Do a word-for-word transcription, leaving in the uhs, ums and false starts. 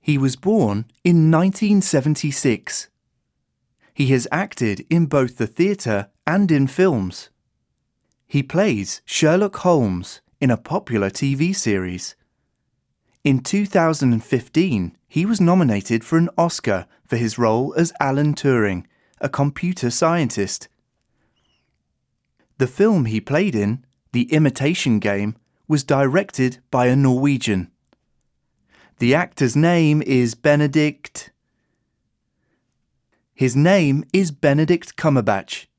He was born in nineteen seventy-six. He has acted in both the theatre and in films. He plays Sherlock Holmes in a popular T V series. In two thousand fifteen, he was nominated for an Oscar for his role as Alan Turing, a computer scientist. The film he played in, The Imitation Game, was directed by a Norwegian. The actor's name is Benedict... His name is Benedict Cumberbatch.